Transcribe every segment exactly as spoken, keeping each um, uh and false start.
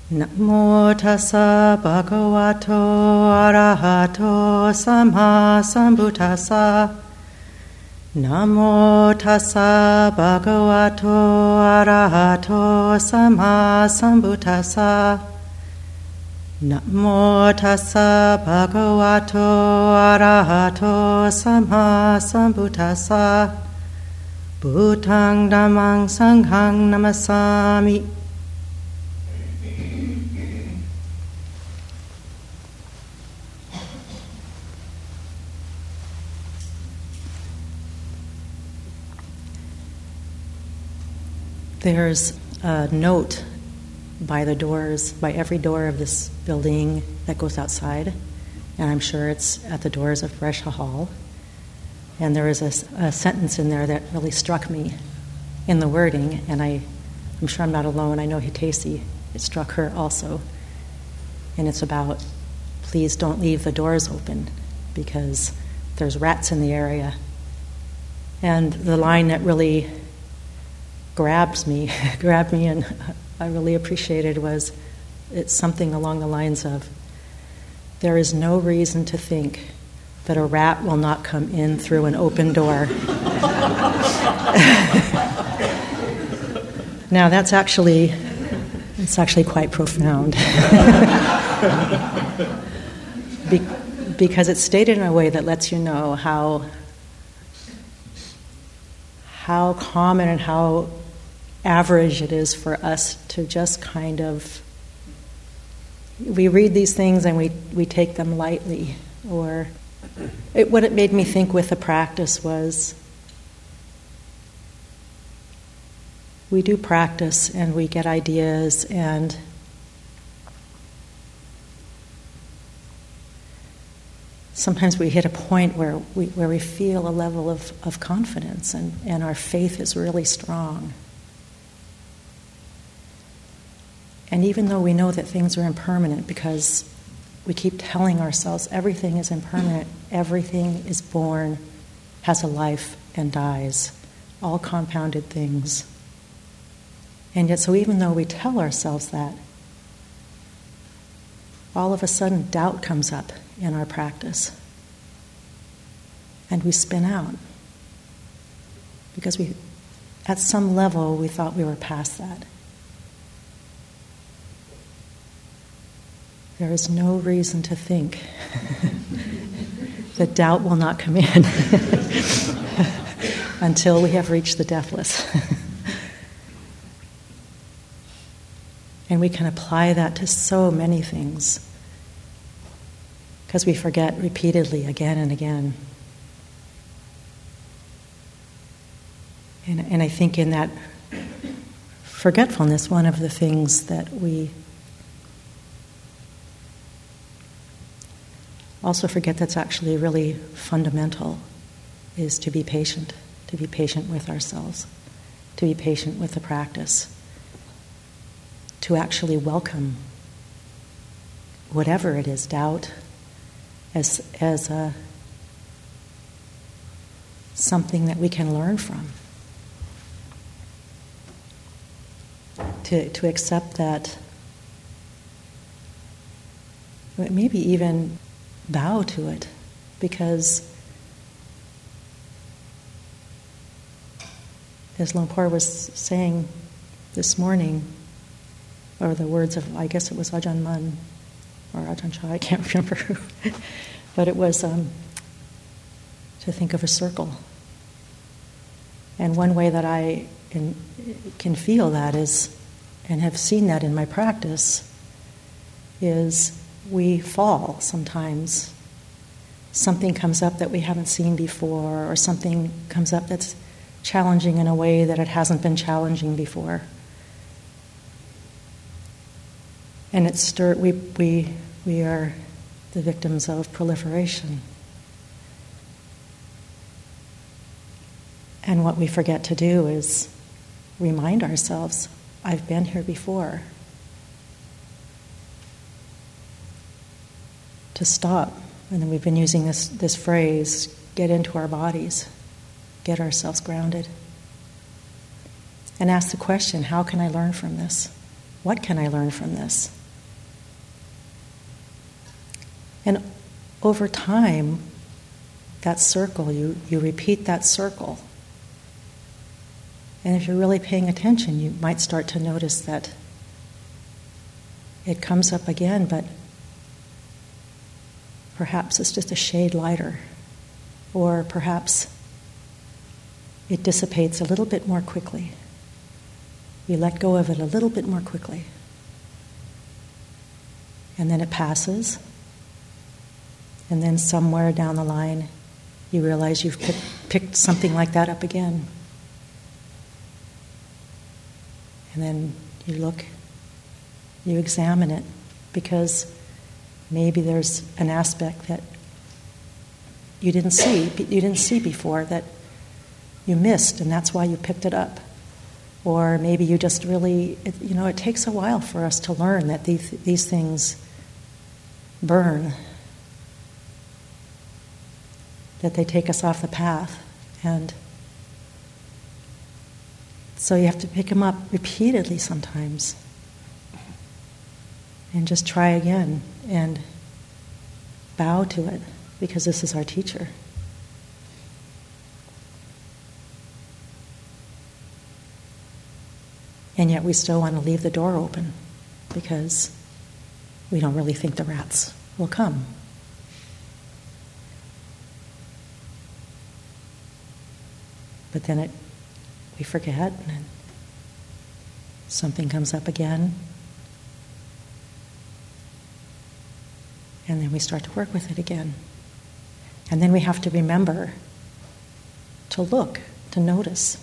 Namo tassa bhagavato arahato samma sambuddhassa. Namo tassa bhagavato arahato samma sambuddhassa. Namo tassa bhagavato arahato samma sambuddhassa. Bhutang dhammang sanghang namasami. There's a note by the doors, by every door of this building that goes outside, and I'm sure it's at the doors of Resha Hall. And there is a, a sentence in there that really struck me in the wording, and I, I'm sure I'm not alone. I know Hitesi, it struck her also. And it's about, please don't leave the doors open because there's rats in the area. And the line that really grabs me, grabbed me and I really appreciated was, it's something along the lines of, there is no reason to think that a rat will not come in through an open door. Now that's actually, it's actually quite profound. Be- because it's stated in a way that lets you know how, how common and how average it is for us to just kind of, we read these things and we, we take them lightly. Or it, what it made me think with the practice was, we do practice and we get ideas, and sometimes we hit a point where we, where we feel a level of, of confidence and, and our faith is really strong. And even though we know that things are impermanent, because we keep telling ourselves everything is impermanent, everything is born, has a life, and dies, all compounded things. And yet, so even though we tell ourselves that, all of a sudden doubt comes up in our practice. And we spin out. Because we, at some level, we thought we were past that. There is no reason to think that doubt will not come in until we have reached the deathless. And we can apply that to so many things because we forget repeatedly again and again. And, and I think in that forgetfulness, one of the things that we also forget that's actually really fundamental is to be patient, to be patient with ourselves, to be patient with the practice, to actually welcome whatever it is, doubt, as as a something that we can learn from. To to accept that, maybe even bow to it, because as Lumpur was saying this morning, or the words of, I guess it was Ajahn Mun or Ajahn Chah, I can't remember who, but it was um, to think of a circle. And one way that I can, can feel that is, and have seen that in my practice, is we fall sometimes. Something comes up that we haven't seen before, or something comes up that's challenging in a way that it hasn't been challenging before. And it's stir- we, we, we are the victims of proliferation. And what we forget to do is remind ourselves, I've been here before. To stop. And then we've been using this, this phrase, get into our bodies, get ourselves grounded. And ask the question, how can I learn from this? What can I learn from this? And over time, that circle, you, you repeat that circle. And if you're really paying attention, you might start to notice that it comes up again, but perhaps it's just a shade lighter. Or perhaps it dissipates a little bit more quickly. You let go of it a little bit more quickly. And then it passes. And then somewhere down the line, you realize you've pick, picked something like that up again. And then you look, you examine it, because maybe there's an aspect that you didn't see, you didn't see before, that you missed, and that's why you picked it up. Or maybe you just really, it, you know, it takes a while for us to learn that these, these things burn, that they take us off the path. And so you have to pick them up repeatedly sometimes and just try again and bow to it, because this is our teacher. And yet we still want to leave the door open because we don't really think the rats will come. But then it, we forget, and something comes up again. And then we start to work with it again. And then we have to remember to look, to notice.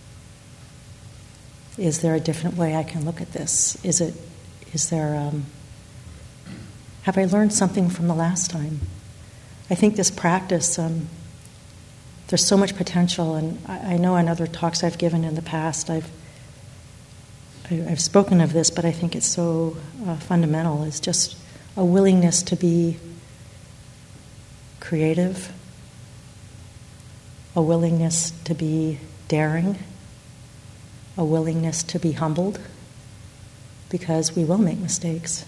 Is there a different way I can look at this? Is it, is there, um, have I learned something from the last time? I think this practice, um, there's so much potential, and I, I know in other talks I've given in the past, I've I, I've spoken of this, but I think it's so uh, fundamental. Is just a willingness to be creative, a willingness to be daring, a willingness to be humbled, because we will make mistakes.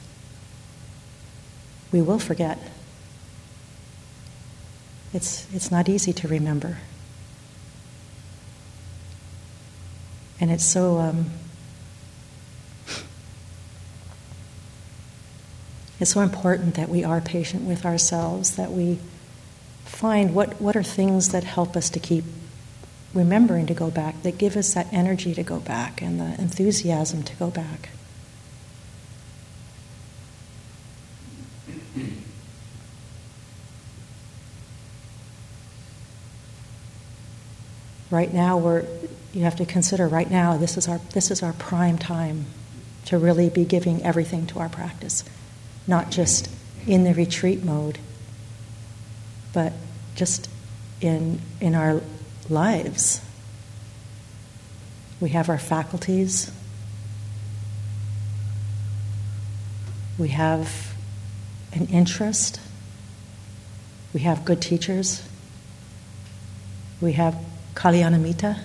We will forget. It's it's not easy to remember. And it's so um, it's so important that we are patient with ourselves, that we find what, what are things that help us to keep remembering to go back, that give us that energy to go back and the enthusiasm to go back. Right now, we're, you have to consider right now, this is our this is our prime time to really be giving everything to our practice. Not just in the retreat mode, but just in in our lives. We have our faculties. We have an interest. We have good teachers. We have Kalyanamitta.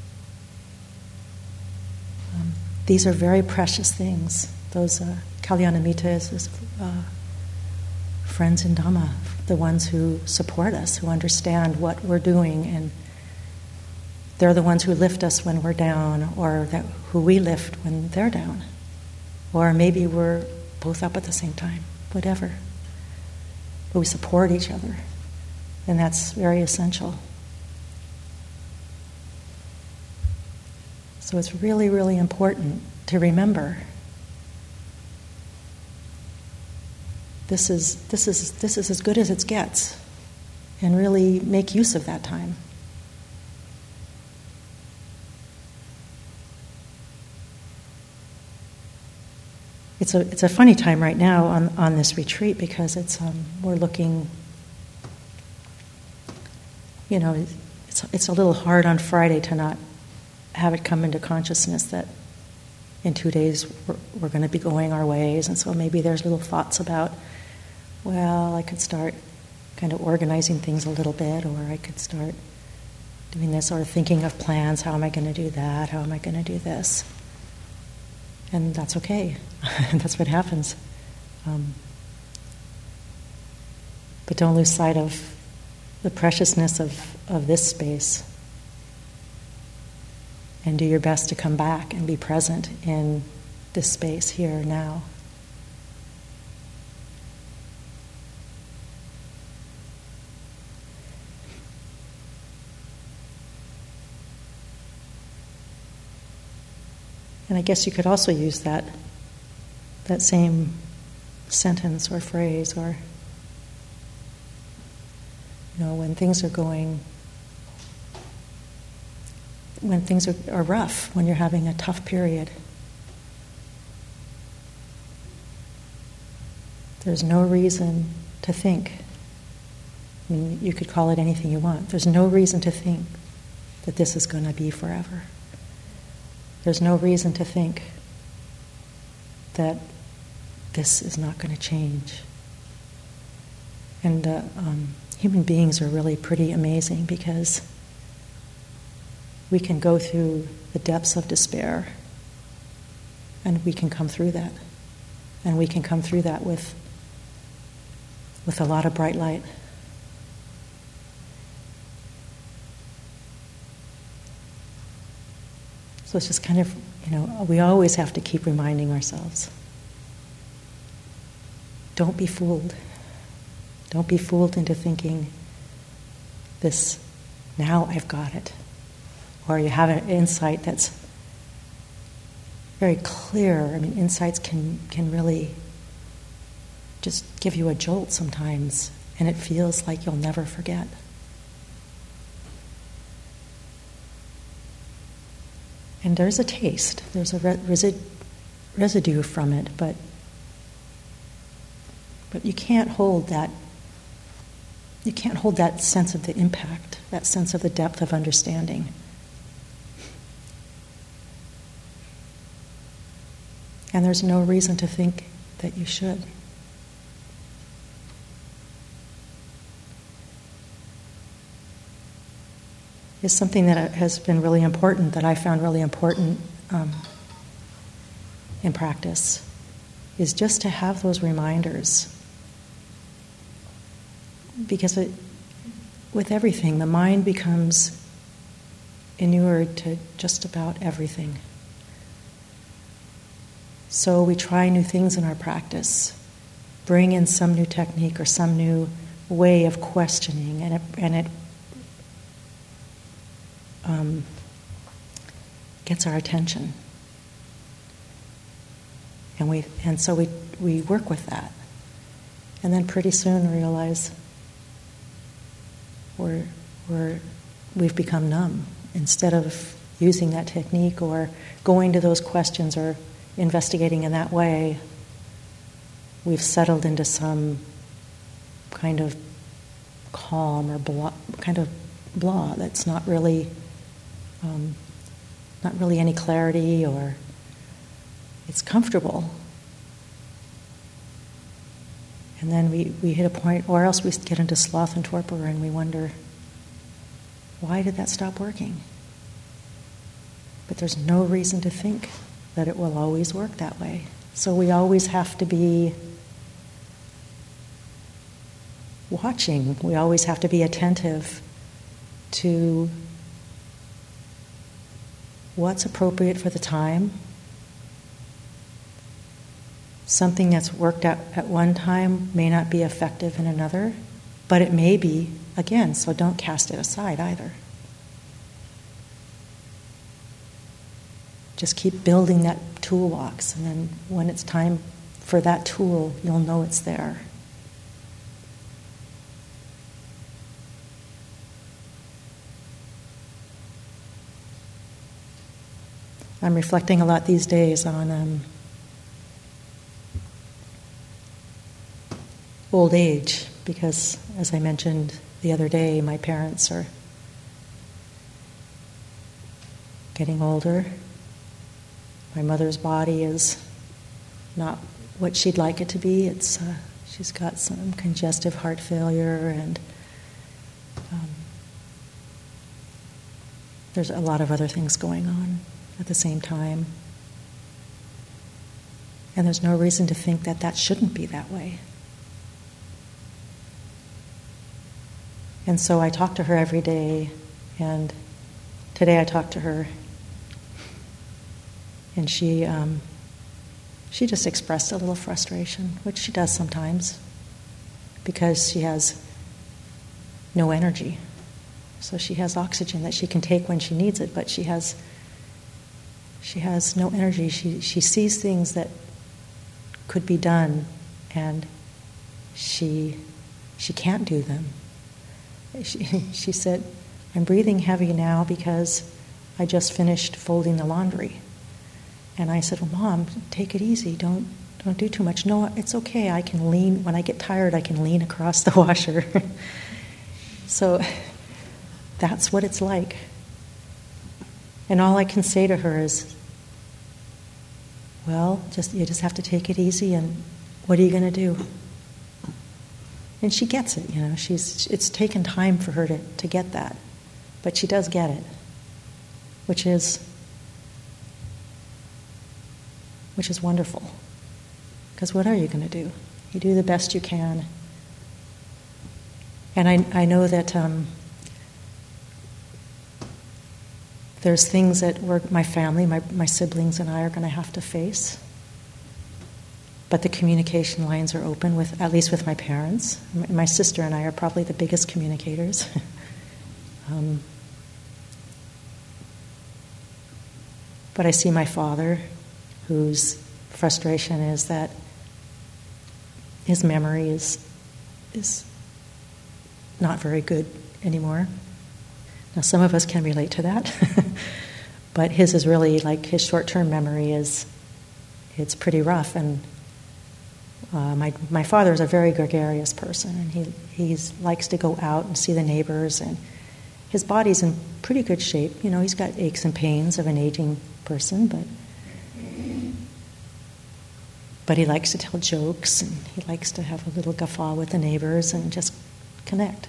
Um, these are very precious things. Those uh, Kalyanamitta is, is uh, friends in Dhamma, the ones who support us, who understand what we're doing, and they're the ones who lift us when we're down, or that who we lift when they're down. Or maybe we're both up at the same time, whatever. But we support each other, and that's very essential. So it's really, really important to remember this is this is this is as good as it gets, and really make use of that time. It's a it's a funny time right now on, on this retreat, because it's um, we're looking, you know, it's it's a little hard on Friday to not have it come into consciousness that in two days we're, we're going to be going our ways, and so maybe there's little thoughts about, well, I could start kind of organizing things a little bit, or I could start doing this, or thinking of plans. How am I going to do that? How am I going to do this? And that's okay. That's what happens. Um, but don't lose sight of the preciousness of, of this space. And do your best to come back and be present in this space here now. And I guess you could also use that that same sentence or phrase, or, you know, when things are going, when things are, are rough, when you're having a tough period, there's no reason to think. I mean, you could call it anything you want. There's no reason to think that this is going to be forever. There's no reason to think that this is not going to change. And uh, um, human beings are really pretty amazing, because we can go through the depths of despair and we can come through that. And we can come through that with, with a lot of bright light. So it's just kind of, you know, we always have to keep reminding ourselves. Don't be fooled. Don't be fooled into thinking this, now I've got it. Or you have an insight that's very clear. I mean, insights can, can really just give you a jolt sometimes, and it feels like you'll never forget. And there's a taste, there's a resi- residue from it, but but you can't hold that. You can't hold that sense of the impact, that sense of the depth of understanding. And there's no reason to think that you should. Is something that has been really important, that I found really important um, in practice, is just to have those reminders. Because it, with everything, the mind becomes inured to just about everything. So we try new things in our practice, bring in some new technique or some new way of questioning, and it, and it Um, gets our attention, and we and so we we work with that, and then pretty soon realize we're we're we've become numb. Instead of using that technique or going to those questions or investigating in that way, we've settled into some kind of calm or blah, kind of blah that's not really. Um, not really any clarity, or it's comfortable. And then we, we hit a point, or else we get into sloth and torpor and we wonder, why did that stop working? But there's no reason to think that it will always work that way. So we always have to be watching. We always have to be attentive to what's appropriate for the time. Something that's worked out at one time may not be effective in another, but it may be again, so don't cast it aside either. Just keep building that toolbox, and then when it's time for that tool, you'll know it's there. I'm reflecting a lot these days on um, old age, because, as I mentioned the other day, my parents are getting older. My mother's body is not what she'd like it to be. It's uh, she's got some congestive heart failure, and um, there's a lot of other things going on at the same time. And there's no reason to think that that shouldn't be that way. And so I talk to her every day, and today I talked to her, and she um, she just expressed a little frustration, which she does sometimes, because she has no energy. So she has oxygen that she can take when she needs it, but she has she has no energy. She she sees things that could be done, and she she can't do them. She, she said, "I'm breathing heavy now because I just finished folding the laundry." And I said, "Well, Mom, take it easy. Don't don't do too much." "No, it's okay. I can lean. When I get tired, I can lean across the washer." So that's what it's like. And all I can say to her is, well, just you just have to take it easy, and what are you going to do? And she gets it, you know. She's it's taken time for her to, to get that. But she does get it. Which is which is wonderful. Because what are you going to do? You do the best you can. And I I know that um, there's things that we're, my family, my, my siblings and I are going to have to face. But the communication lines are open, with at least with my parents. My, my sister and I are probably the biggest communicators. um, but I see my father, whose frustration is that his memory is is not very good anymore. Now, some of us can relate to that, but his is really like his short-term memory is it's pretty rough. And uh, my my father is a very gregarious person, and he he's likes to go out and see the neighbors, and his body's in pretty good shape. You know, he's got aches and pains of an aging person, but but he likes to tell jokes, and he likes to have a little guffaw with the neighbors and just connect.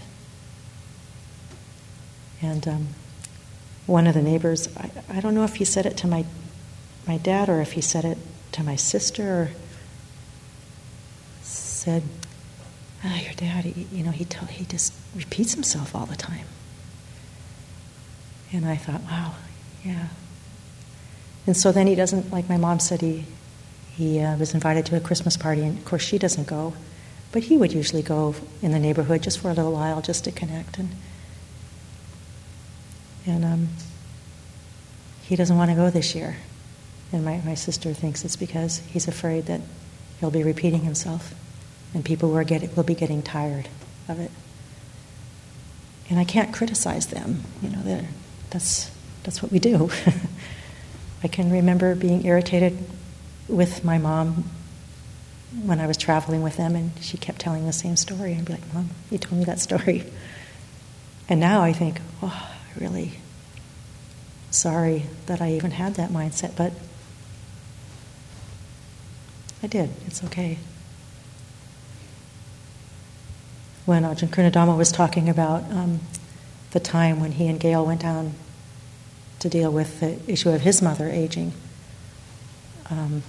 And um, one of the neighbors, I, I don't know if he said it to my my dad or if he said it to my sister, or said, "Ah, your dad, he, you know, he tell, he just repeats himself all the time." And I thought, wow, yeah. And so then he doesn't, like my mom said, he he uh, was invited to a Christmas party, and of course she doesn't go, but he would usually go in the neighborhood just for a little while, just to connect. And And um, he doesn't want to go this year. And my, my sister thinks it's because he's afraid that he'll be repeating himself, and people will, get, will be getting tired of it. And I can't criticize them. You know, that's that's what we do. I can remember being irritated with my mom when I was traveling with them, and she kept telling the same story. I'd be like, "Mom, you told me that story." And now I think, oh, really sorry that I even had that mindset, but I did. It's okay. When Ajahn Kunnadhamma was talking about um, the time when he and Gail went down to deal with the issue of his mother aging, um,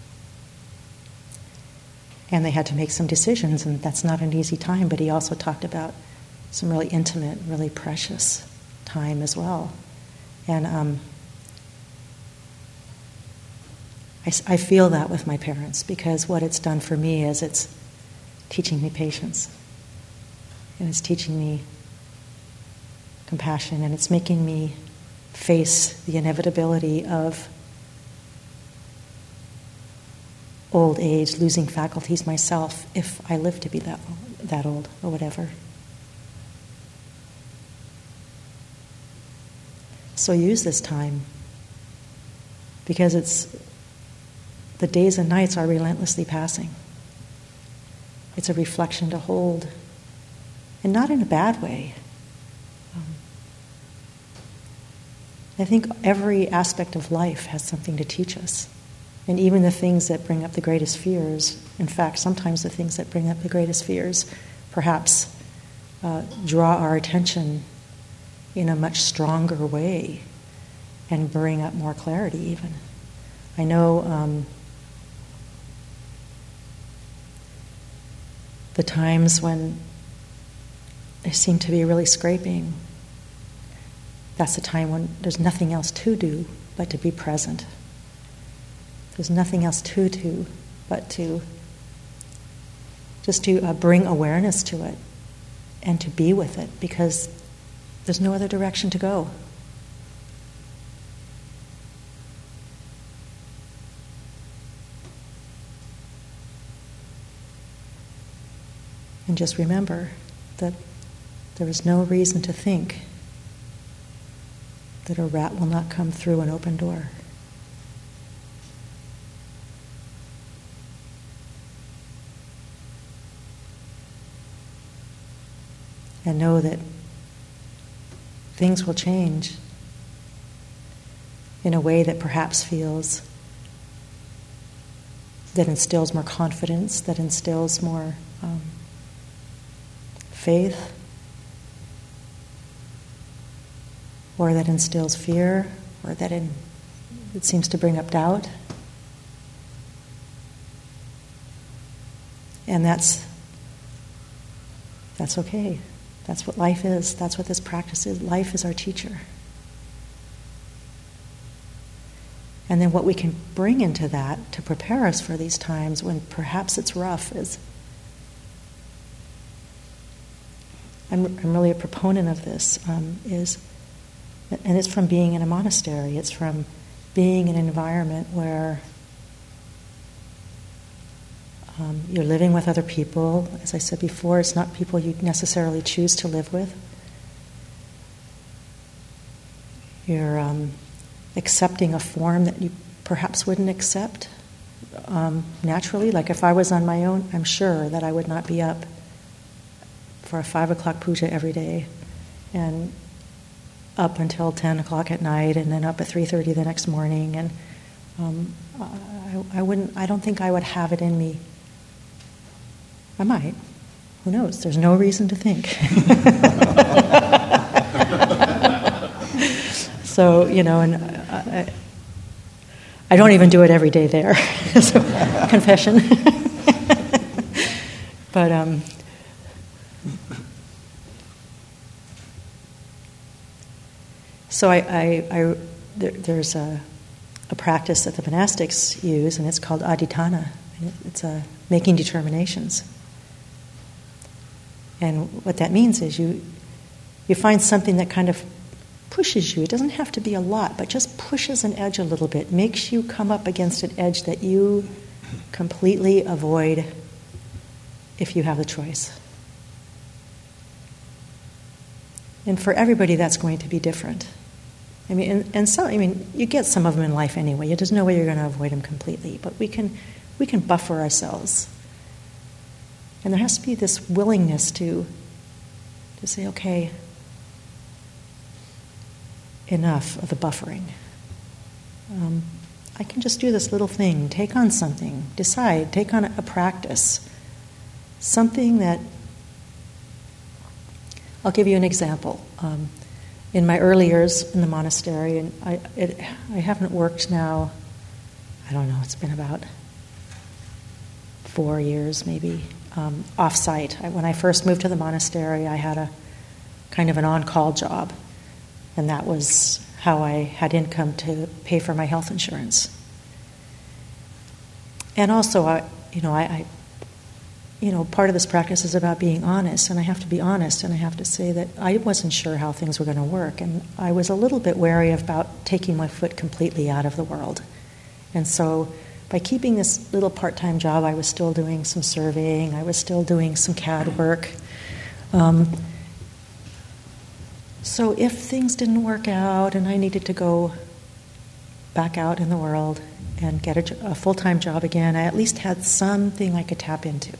and they had to make some decisions, and that's not an easy time, but he also talked about some really intimate, really precious time as well. And um, I, I feel that with my parents, because what it's done for me is it's teaching me patience, and it's teaching me compassion, and it's making me face the inevitability of old age, losing faculties myself, if I live to be that that old or whatever. So use this time, because it's the days and nights are relentlessly passing. It's a reflection to hold, and not in a bad way. Um, I think every aspect of life has something to teach us, and even the things that bring up the greatest fears. In fact, sometimes the things that bring up the greatest fears, perhaps, uh, draw our attention in a much stronger way and bring up more clarity even. I know um, the times when they seem to be really scraping, that's the time when there's nothing else to do but to be present. There's nothing else to do but to just to uh, bring awareness to it and to be with it, because there's no other direction to go. And just remember that there is no reason to think that a rat will not come through an open door. And know that things will change in a way that perhaps feels, that instills more confidence, that instills more um, faith, or that instills fear, or that in, it seems to bring up doubt. And that's that's okay. That's what life is. That's what this practice is. Life is our teacher. And then what we can bring into that to prepare us for these times when perhaps it's rough is, I'm, I'm really a proponent of this, um, is, and it's from being in a monastery. It's from being in an environment where Um, you're living with other people. As I said before, it's not people you necessarily choose to live with. You're um, accepting a form that you perhaps wouldn't accept um, naturally. Like if I was on my own, I'm sure that I would not be up for a five o'clock puja every day and up until ten o'clock at night and then up at three thirty the next morning. And um, I, I wouldn't. I don't think I would have it in me. I might. Who knows? There's no reason to think. So, you know, and I, I don't even do it every day there. So, confession. But, um, so I, I, I there, there's a, a practice that the monastics use, and it's called adhitthana. It's a making determinations. And what that means is you you find something that kind of pushes you. It doesn't have to be a lot, but just pushes an edge a little bit, makes you come up against an edge that you completely avoid if you have the choice. And for everybody, that's going to be different. I mean, and, and some, I mean, you get some of them in life anyway. There's no way you're going to avoid them completely, but we can we can buffer ourselves. And there has to be this willingness to, to say, okay, enough of the buffering. Um, I can just do this little thing, take on something, decide, take on a practice, something that, I'll give you an example. Um, in my early years in the monastery, and I, it, I haven't worked now, I don't know, it's been about four years maybe, um, off-site. I, when I first moved to the monastery, I had a kind of an on-call job, and that was how I had income to pay for my health insurance. And also, I, you know, I, I, you know, part of this practice is about being honest, and I have to be honest, and I have to say that I wasn't sure how things were going to work, and I was a little bit wary about taking my foot completely out of the world. And so, by keeping this little part-time job, I was still doing some surveying, I was still doing some C A D work. Um, so if things didn't work out and I needed to go back out in the world and get a, a full-time job again, I at least had something I could tap into.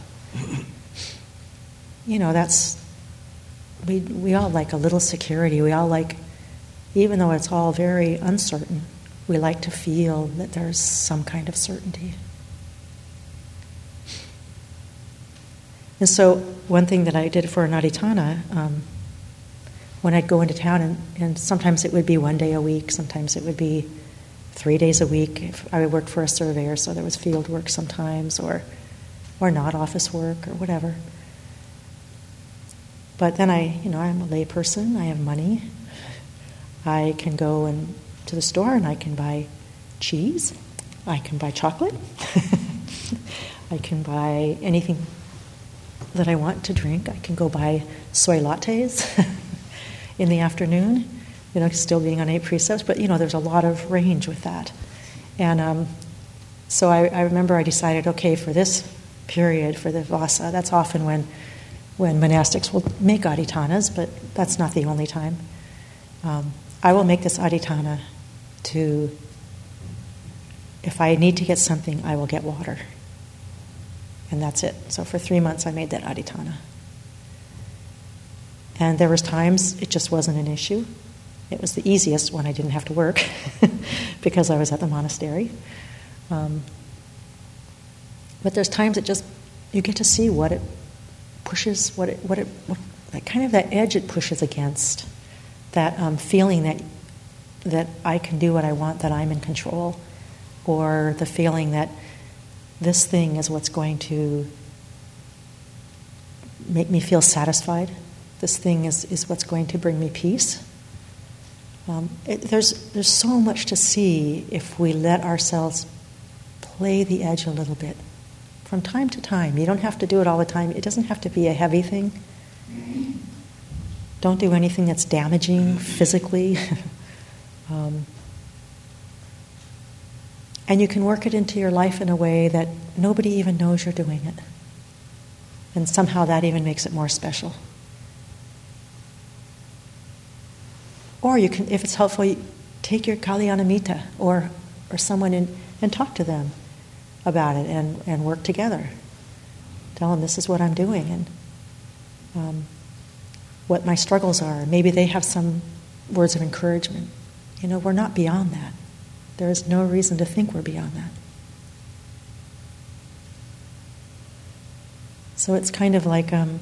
You know, that's, we we all like a little security. We all like, even though it's all very uncertain, we like to feel that there's some kind of certainty. And so one thing that I did for an adhitthana, um, when I'd go into town, and, and sometimes it would be one day a week, sometimes it would be three days a week. If I worked for a surveyor, so there was field work sometimes, or or not office work or whatever. But then I, you know, I'm a lay person, I have money. I can go and to the store and I can buy cheese, I can buy chocolate, I can buy anything that I want to drink. I can go buy soy lattes in the afternoon, you know, still being on eight precepts, but, you know, there's a lot of range with that. And um, so I, I remember I decided, okay, for this period, for the Vasa, that's often when when monastics will make adhitanas, but that's not the only time. Um, I will make this adhitana to, if I need to get something, I will get water. And that's it. So for three months I made that adhitana. And there was times it just wasn't an issue. It was the easiest when I didn't have to work because I was at the monastery. Um, but there's times it just, you get to see what it pushes, what it, what it, what, like kind of that edge it pushes against, that um, feeling that that I can do what I want, that I'm in control, or the feeling that this thing is what's going to make me feel satisfied. This thing is, is what's going to bring me peace. Um, it, there's there's so much to see if we let ourselves play the edge a little bit. From time to time. You don't have to do it all the time. It doesn't have to be a heavy thing. Don't do anything that's damaging physically. um, and you can work it into your life in a way that nobody even knows you're doing it. And somehow that even makes it more special. Or you can, if it's helpful, you take your Kalyanamitta or or someone in and talk to them about it and, and work together. Tell them this is what I'm doing and um, what my struggles are. Maybe they have some words of encouragement. You know, we're not beyond that. There is no reason to think we're beyond that. So it's kind of like um,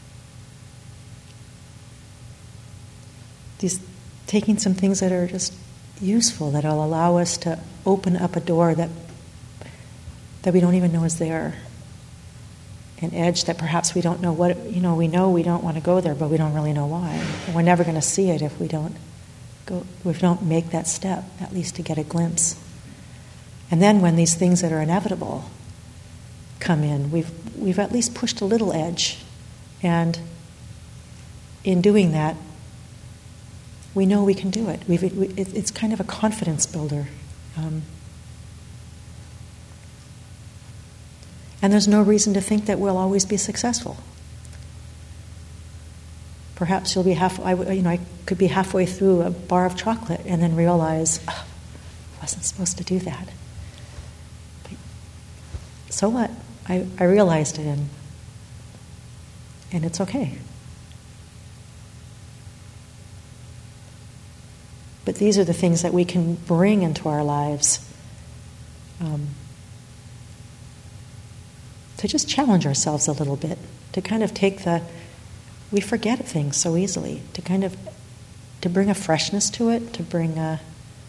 these taking some things that are just useful, that will allow us to open up a door that that we don't even know is there. An edge that perhaps we don't know what, you know, we know we don't want to go there, but we don't really know why. And we're never going to see it if we don't go, if we don't make that step, at least to get a glimpse. And then when these things that are inevitable come in, we've we've at least pushed a little edge. And in doing that, we know we can do it. We've, we, it it's kind of a confidence builder. Um, And there's no reason to think that we'll always be successful. Perhaps you'll be half. I, you know, I could be halfway through a bar of chocolate and then realize, oh, I wasn't supposed to do that. But so what? I, I realized it, and and it's okay. But these are the things that we can bring into our lives. Um, to just challenge ourselves a little bit, to kind of take the, we forget things so easily, to kind of, to bring a freshness to it, to bring a,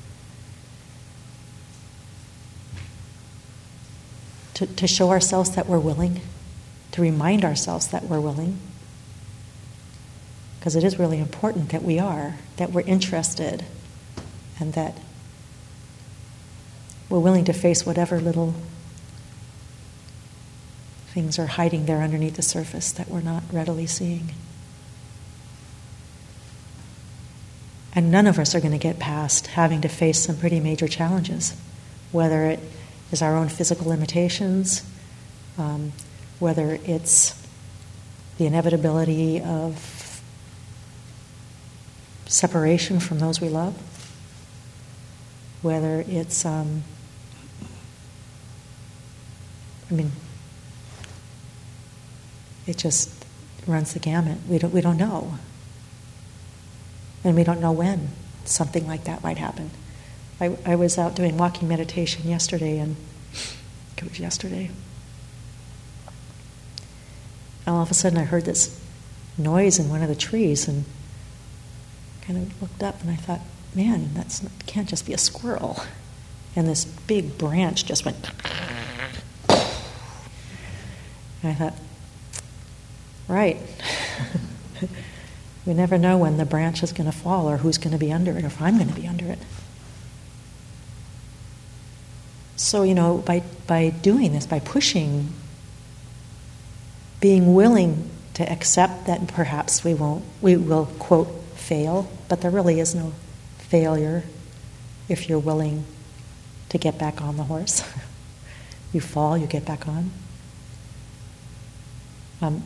to, to show ourselves that we're willing, to remind ourselves that we're willing, because it is really important that we are, that we're interested, and that we're willing to face whatever little things are hiding there underneath the surface that we're not readily seeing. And none of us are going to get past having to face some pretty major challenges, whether it is our own physical limitations, um, whether it's the inevitability of separation from those we love, whether it's, um, I mean, it just runs the gamut. We don't, we don't know. And we don't know when something like that might happen. I, I was out doing walking meditation yesterday, and it was yesterday. And all of a sudden I heard this noise in one of the trees and kind of looked up and I thought, man, that can't just be a squirrel. And this big branch just went. And I thought, right. We never know when the branch is going to fall or who's going to be under it or if I'm going to be under it. So, you know, by, by doing this, by pushing, being willing to accept that perhaps we won't, we will, quote, fail, but there really is no failure if you're willing to get back on the horse. You fall, you get back on. Um,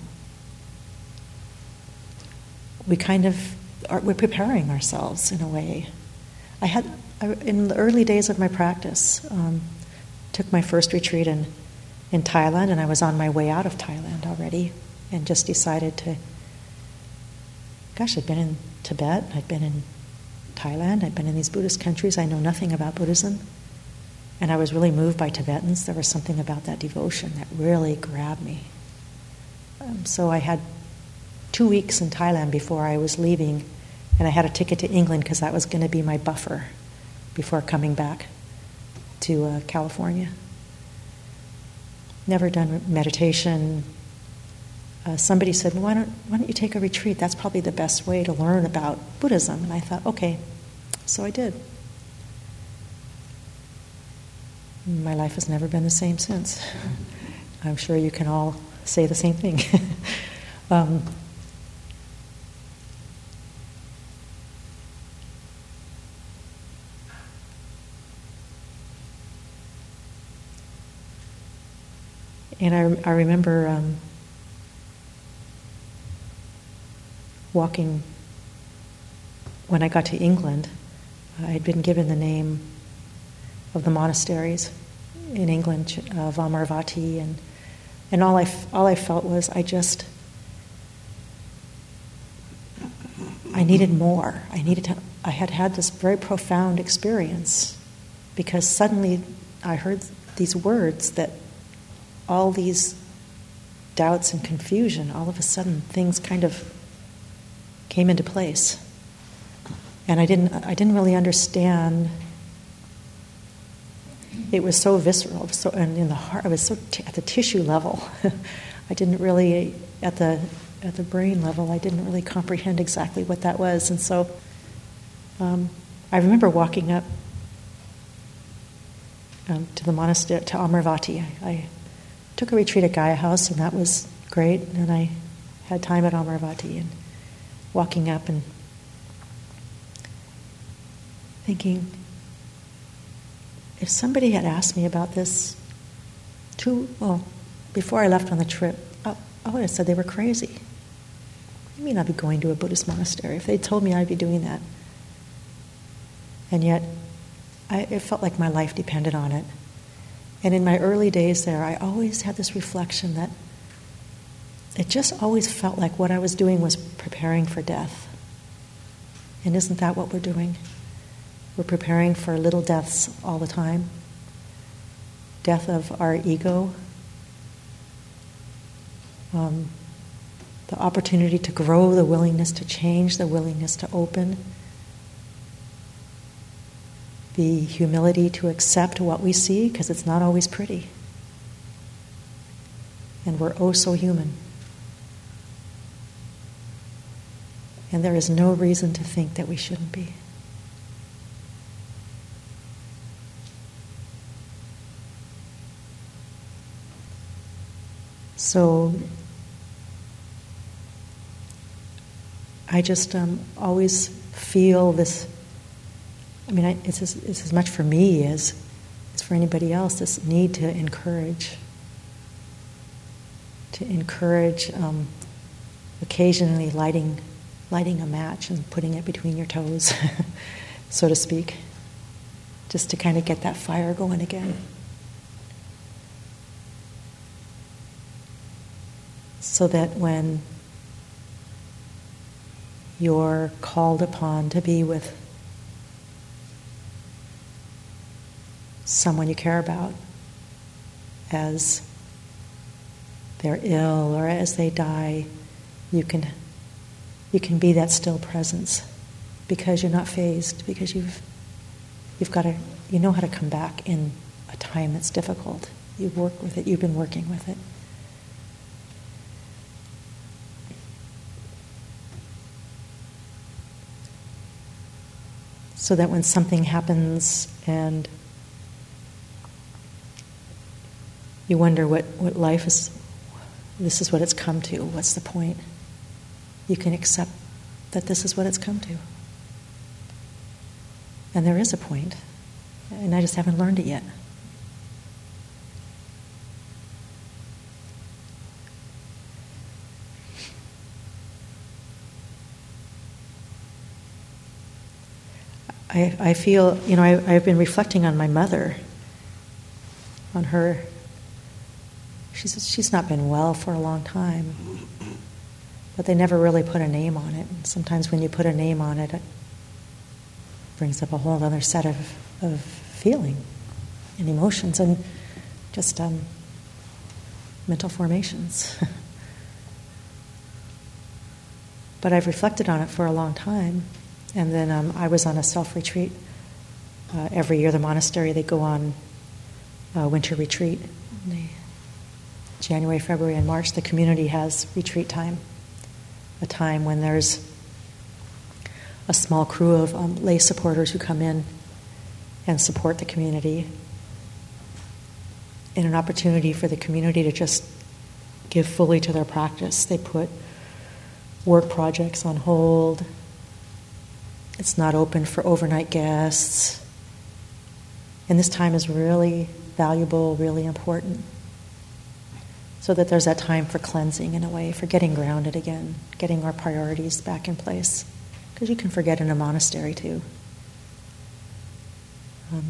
we kind of are, we're preparing ourselves in a way. I had, I, in the early days of my practice, um, took my first retreat in, in Thailand, and I was on my way out of Thailand already, and just decided to, gosh, I'd been in Tibet, I'd been in Thailand, I'd been in these Buddhist countries, I know nothing about Buddhism, and I was really moved by Tibetans. There was something about that devotion that really grabbed me. Um, so I had two weeks in Thailand before I was leaving, and I had a ticket to England because that was going to be my buffer before coming back to uh, California. Never done meditation. Uh, somebody said, well, why don't, why don't you take a retreat? That's probably the best way to learn about Buddhism. And I thought, okay, so I did. My life has never been the same since. I'm sure you can all say the same thing. um, and I, I remember um, walking, when I got to England, I had been given the name of the monasteries in England, uh, Vamarvati, and and all I all I felt was I just I needed more. I needed to. I had had this very profound experience because suddenly I heard these words that all these doubts and confusion. All of a sudden, things kind of came into place, and I didn't I didn't really understand. It was so visceral, so and in the heart, it was so t- at the tissue level. I didn't really, at the at the brain level, I didn't really comprehend exactly what that was. And so, um, I remember walking up um, to the monastery, to Amarvati. I, I took a retreat at Gaia House, and that was great. And I had time at Amarvati, and walking up and thinking, if somebody had asked me about this two, well, before I left on the trip, I, I would have said they were crazy. I mean, I'd be going to a Buddhist monastery. If they told me I'd be doing that. And yet, I, it felt like my life depended on it. And in my early days there, I always had this reflection that it just always felt like what I was doing was preparing for death. And isn't that what we're doing? We're preparing for little deaths all the time. Death of our ego. Um, the opportunity to grow, the willingness to change, the willingness to open. The humility to accept what we see, because it's not always pretty. And we're oh so human. And there is no reason to think that we shouldn't be. So I just um, always feel this, I mean, I, it's, as, it's as much for me as, as for anybody else, this need to encourage. To encourage um, occasionally lighting, lighting a match and putting it between your toes, so to speak, just to kind of get that fire going again. So that when you're called upon to be with someone you care about as they're ill or as they die, you can you can be that still presence because you're not fazed, because you've you've got to you know how to come back in a time that's difficult. You work with it, you've been working with it. so that when something happens and you wonder what, what life is, this is what it's come to, what's the point? You can accept that this is what it's come to. And there is a point, and I just haven't learned it yet. I, I feel, you know, I, I've been reflecting on my mother, on her. She's, she's not been well for a long time, but they never really put a name on it. And sometimes when you put a name on it, it brings up a whole other set of, of feeling and emotions and just um, mental formations. But I've reflected on it for a long time. And then um, I was on a self-retreat. Uh, every year the monastery, they go on a winter retreat. They, January, February, and March, the community has retreat time. A time when there's a small crew of um, lay supporters who come in and support the community. And an opportunity for the community to just give fully to their practice. They put work projects on hold. It's not open for overnight guests. And this time is really valuable, really important. So that there's that time for cleansing in a way, for getting grounded again, getting our priorities back in place. Because you can forget in a monastery too. Um,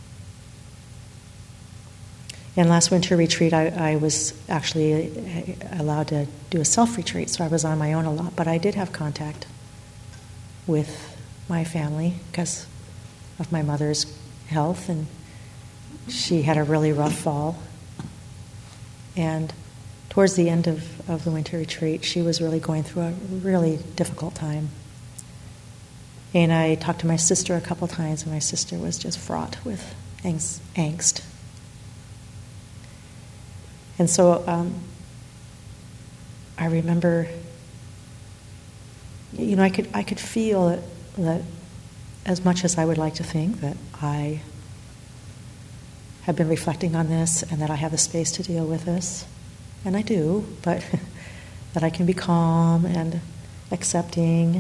and last winter retreat, I, I was actually allowed to do a self-retreat, so I was on my own a lot. But I did have contact with my family because of my mother's health, and she had a really rough fall. And towards the end of, of the winter retreat, she was really going through a really difficult time. And I talked to my sister a couple times, and my sister was just fraught with angst. And so um, I remember, you know, I could I could feel that, that as much as I would like to think that I have been reflecting on this and that I have the space to deal with this, and I do, but that I can be calm and accepting.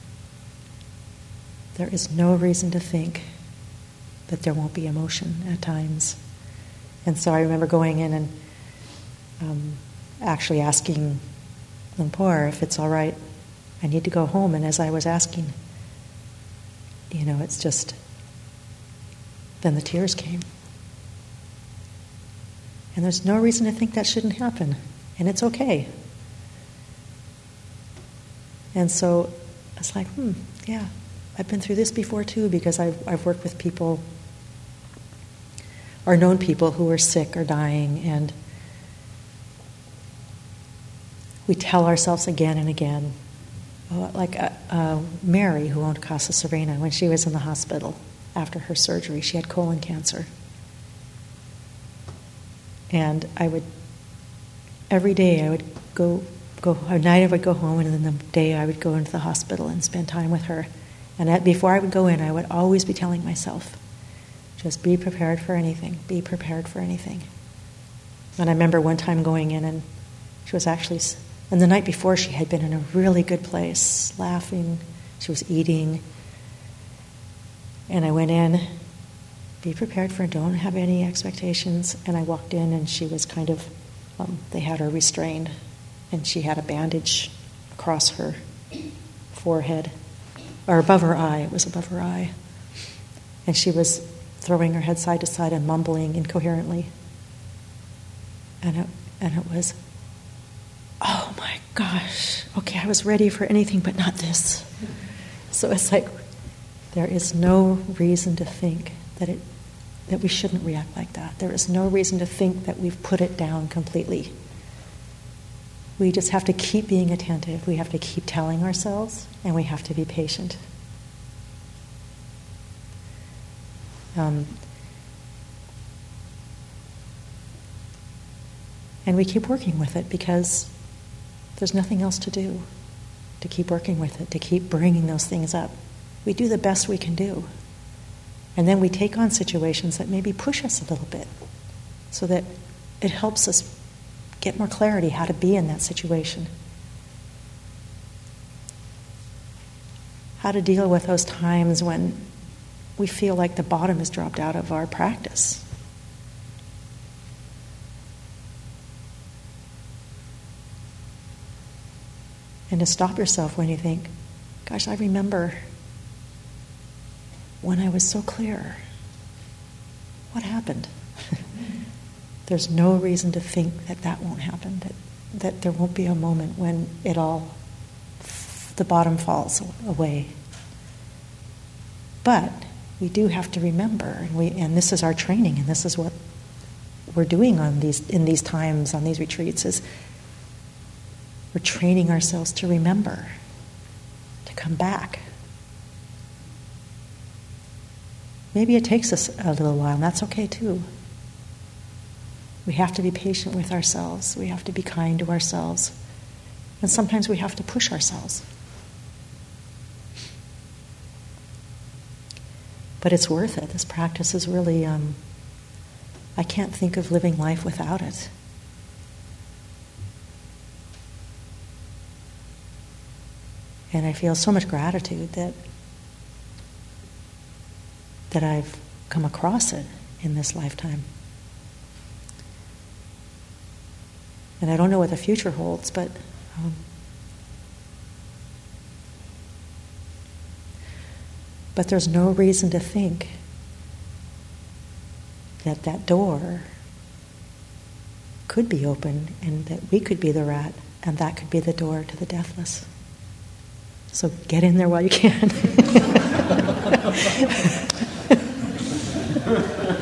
There is no reason to think that there won't be emotion at times. And so I remember going in and um, actually asking Lumpur if it's all right, I need to go home. And as I was asking, you know, it's just, then the tears came. And there's no reason to think that shouldn't happen. And it's okay. And so I was like, hmm, yeah, I've been through this before too, because I've, I've worked with people or known people who are sick or dying, and we tell ourselves again and again, oh, like uh, uh, Mary, who owned Casa Serena, when she was in the hospital after her surgery, she had colon cancer. And I would, every day I would go, go at night I would go home, and then the day I would go into the hospital and spend time with her. And at, before I would go in, I would always be telling myself, just be prepared for anything, be prepared for anything. And I remember one time going in, and she was actually, and the night before she had been in a really good place, laughing, she was eating. And I went in, be prepared for it, don't have any expectations. And I walked in, and she was kind of, um, they had her restrained, and she had a bandage across her forehead, or above her eye, it was above her eye. And she was throwing her head side to side and mumbling incoherently. And it, and it was, oh my gosh, okay, I was ready for anything but not this. So it's like, there is no reason to think that it that we shouldn't react like that. There is no reason to think that we've put it down completely. We just have to keep being attentive. We have to keep telling ourselves, and we have to be patient. Um, and we keep working with it because there's nothing else to do, to keep working with it, to keep bringing those things up. We do the best we can do. And then we take on situations that maybe push us a little bit so that it helps us get more clarity how to be in that situation. How to deal with those times when we feel like the bottom has dropped out of our practice. And to stop yourself when you think, gosh, I remember when I was so clear. What happened? There's no reason to think that that won't happen, that, that there won't be a moment when it all, the bottom falls away. But we do have to remember, and we and this is our training, and this is what we're doing on these in these times, on these retreats, is we're training ourselves to remember, to come back. Maybe it takes us a little while, and that's okay too. We have to be patient with ourselves. We have to be kind to ourselves. And sometimes we have to push ourselves. But it's worth it. This practice is really, um, I can't think of living life without it. And I feel so much gratitude that that I've come across it in this lifetime. And I don't know what the future holds, but um, but there's no reason to think that that door could be open and that we could be the rat and that could be the door to the deathless. So get in there while you can.